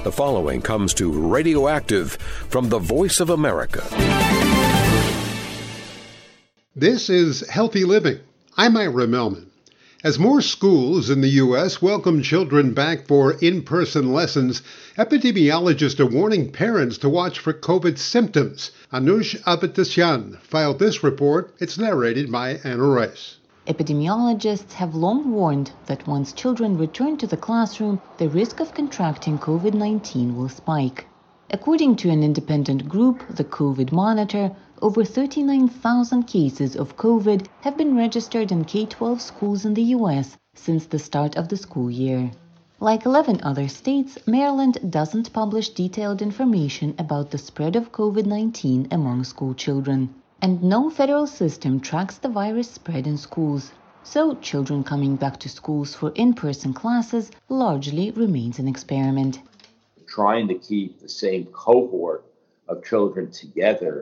The following comes to Radioactive from the Voice of America. This is Healthy Living. I'm Ira Melman. As more schools in the U.S. welcome children back for in-person lessons, epidemiologists are warning parents to watch for COVID symptoms. Anush Avatesyan filed this report. It's narrated by Anna Rice. Epidemiologists have long warned that once children return to the classroom, the risk of contracting COVID-19 will spike. According to an independent group, the COVID Monitor, over 39,000 cases of COVID have been registered in K-12 schools in the U.S. since the start of the school year. Like 11 other states, Maryland doesn't publish detailed information about the spread of COVID-19 among school children. And no federal system tracks the virus spread in schools. So children coming back to schools for in-person classes largely remains an experiment. Trying to keep the same cohort of children together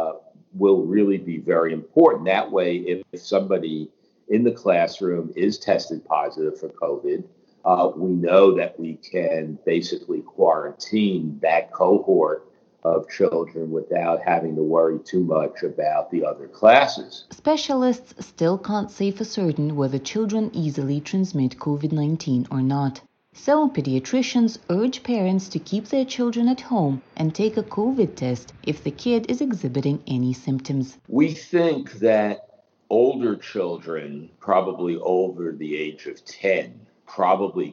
will really be very important. That way, if somebody in the classroom is tested positive for COVID, we know that we can basically quarantine that cohort of children without having to worry too much about the other classes. Specialists still can't say for certain whether children easily transmit COVID-19 or not. So pediatricians urge parents to keep their children at home and take a COVID test if the kid is exhibiting any symptoms. We think that older children, probably over the age of 10, probably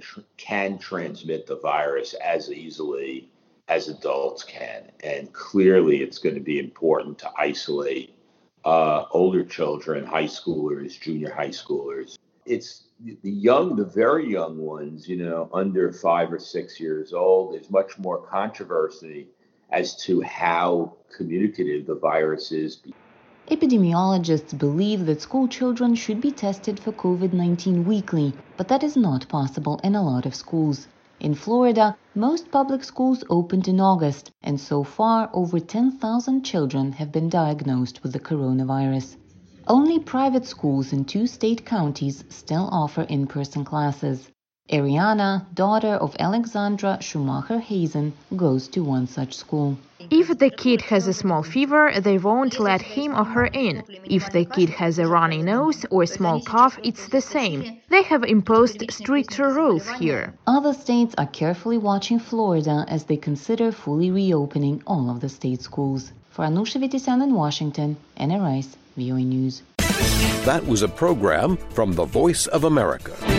can transmit the virus as easily as adults can. And clearly it's going to be important to isolate older children, high schoolers, junior high schoolers. It's the very young ones, under 5 or 6 years old. There's much more controversy as to how communicative the virus is. Epidemiologists believe that school children should be tested for COVID-19 weekly, but that is not possible in a lot of schools. In Florida, most public schools opened in August, and so far over 10,000 children have been diagnosed with the coronavirus. Only private schools in 2 state counties still offer in-person classes. Ariana, daughter of Alexandra Schumacher Hazen, goes to one such school. If the kid has a small fever, they won't let him or her in. If the kid has a runny nose or a small cough, it's the same. They have imposed stricter rules here. Other states are carefully watching Florida as they consider fully reopening all of the state schools. For Anush Avatesyan in Washington, Anna Rice, VOA News. That was a program from the Voice of America.